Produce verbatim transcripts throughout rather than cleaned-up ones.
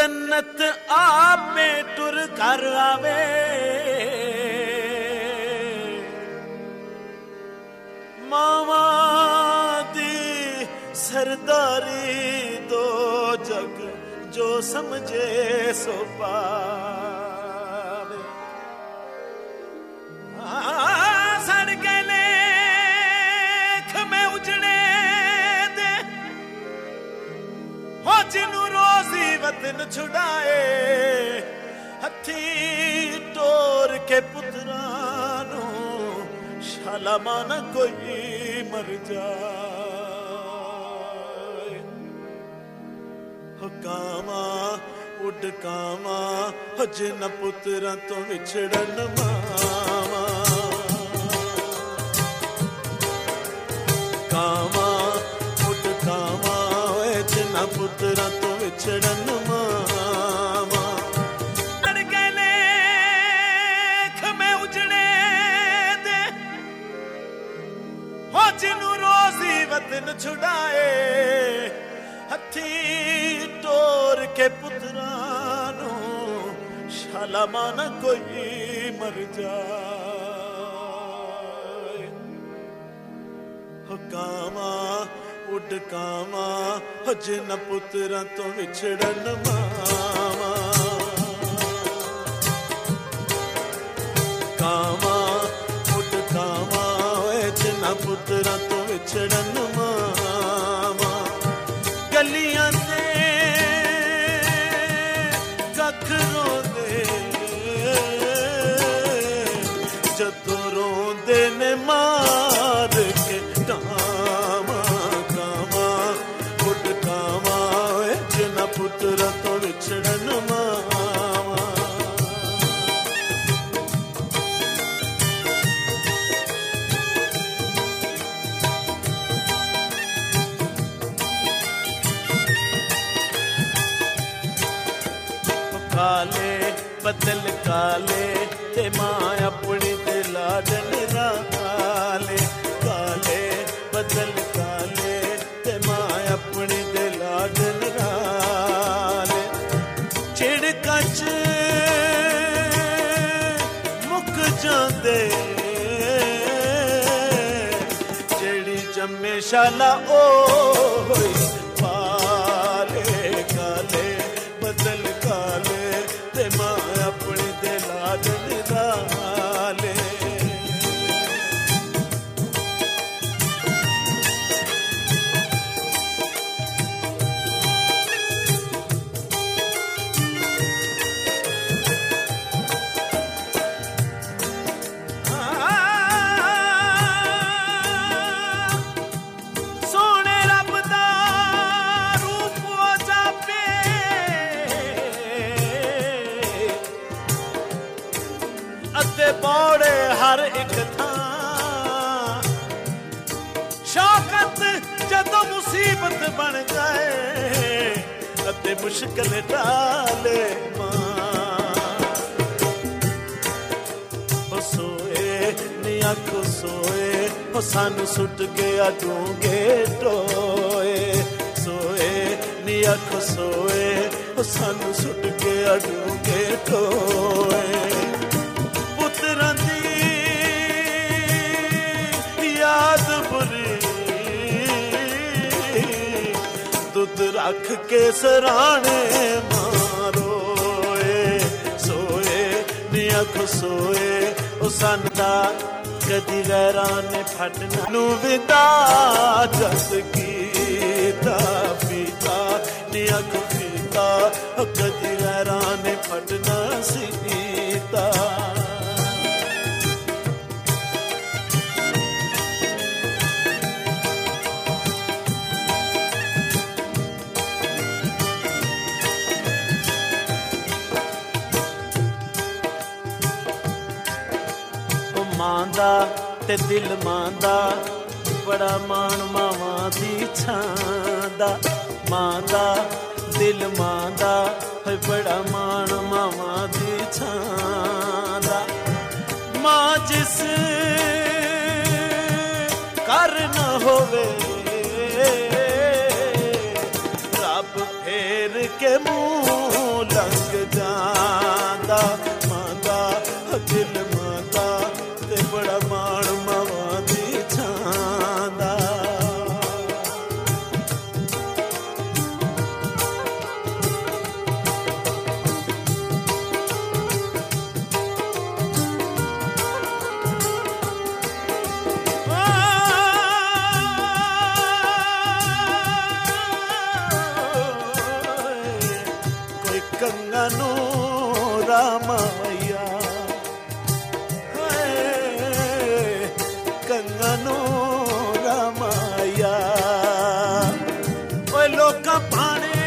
जन्नत आप में टुर कर आवे, मावा दी सरदारी दो जग जो समझे सो पावे। सड़ के लेख में उजड़े दे हो जिनू रोजी वतन छुड़ाए, हथी टोर के पुत्रानू शाला माना कोई मर जाए। हो कामा उड कामा हो जिन पुत्रा तो विछड़न मावा, कामा उड कामा जिन पुत्रा तो विछड़न मावा। जिनू रोजी वतन छुड़ाए, हथी टोर के पुत्रानू शाला माना कोई मर जाए। हो कामा उड कामा हो जिन पुत्रा तो विछड़न मावा, कामा उड कामा जिना पुत्रा तो विछड़न मावा। गलियां दे कख रोंदे जदों रोंदे ने मार के कामा, कामा उड कामा जिना पुत्रा तो विछड़न मावा। काले बदल काले ते मां अपनी ते लाडन राले, काले बदल काले ते मां अपनी ते लाडन राले। छिड़का च मुक जांदे जेड़ी जम्मे शाला ओ होई पाले, काले बदल काले ते मां अपनी दे लाडन राले। सोने रब दा रूप जापे अते बौड़े हर एक थां, शौकत जदों मुसीबत बन जाए अते मुश्किल टाले मां। हो सोए नी आखो सोए हो सानू सुट गया डूंगे टोए, सोए नी आखो सोए हो सानू सुट गया डूंगे टोए। पुत्रा दी याद बुरी दुध रख के सराणे मारोए, सोए नी आखो सोए ओ संदा कदी गैरां ने फटना नू विदा जस कीता पीता नी आखो पीता कदी गैरां ने फटना सीता। मांदा ते दिल मांदा बड़ा मान मावा दी छांदा, मांदा दिल मांदा बड़ा मान मावा दी छांदा। मां जिस कर न होवे रब फेर के मुंह कंगनो रामाया कंगनो रामाया ओए लोका पाने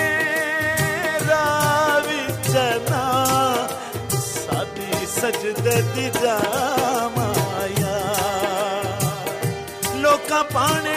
रावी जना सादी सजदे दी जामाया लोका पाने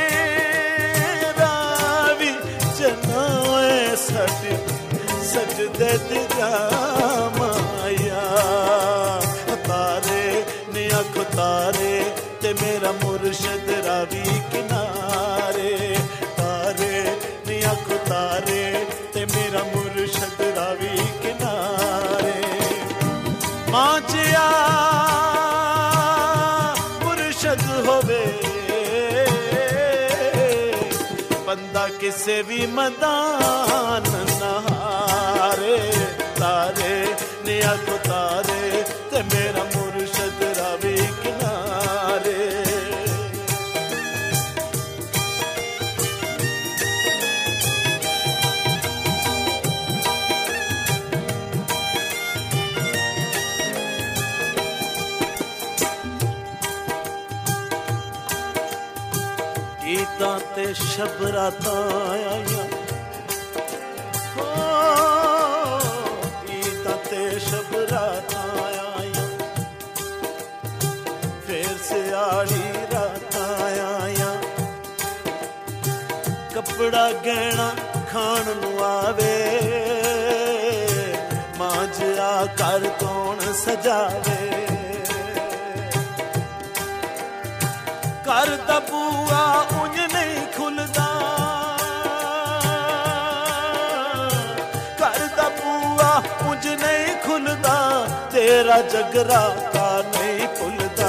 रावी जना सादी सजदे दी जामाया तारे ने अख तारे ते मेरा मुर्शद रावी किनारे तारे ने अख तारे ते मेरा मुर्शद रावी किनारे मांझिया मुर्शद होवे बंदा किसे भी मैदान नहारे तारे ने अख तारे ते मेरा मुर्शद रावी किनारे गीता ते शबराता आया हो गीता ते शबराता आया फिर सियाली रात आया कपड़ा गहना खान नू आवे मांझा कर कौन सजावे घर दा बूआ उंज नहीं खुलदा घर दा बूआ उंज नहीं खुलदा तेरा जगराता नहीं भुलदा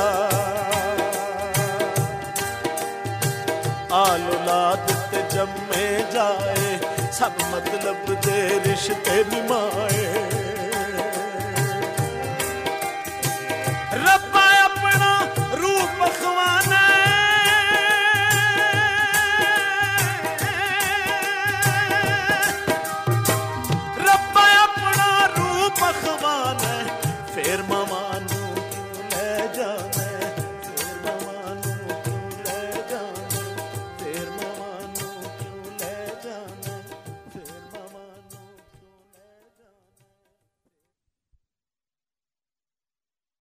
आल औलाद ते जम्मे जाए सब मतलब दे रिश्ते निमाए